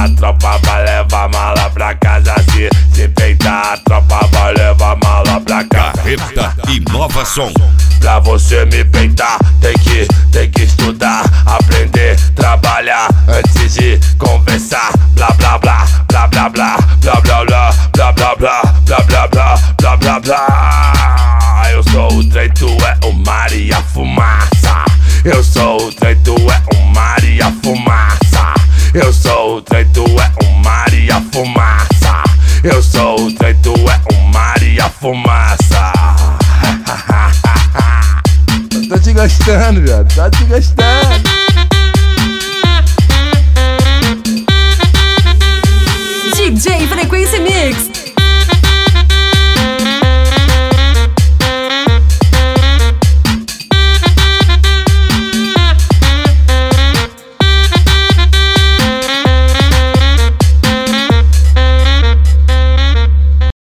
a tropa vai levar mala pra casa. Se peitar, a tropa vai levar mala pra casa. Carreta Inovação. Pra você me peitar, tem que estudar, aprender, trabalhar antes de conversar. Blá blá blá, blá blá blá, blá blá blá, blá blá blá, blá blá blá, blá blá blá. Eu sou o trem, tu é o mar e a fumaça. Eu sou o trem, tu é o mar e a fumaça. Eu sou o trem, tu é o mar e a fumaça. Eu sou o trem, tu é o mar e a fumaça. Tô te gostando, viado, tá te gostando.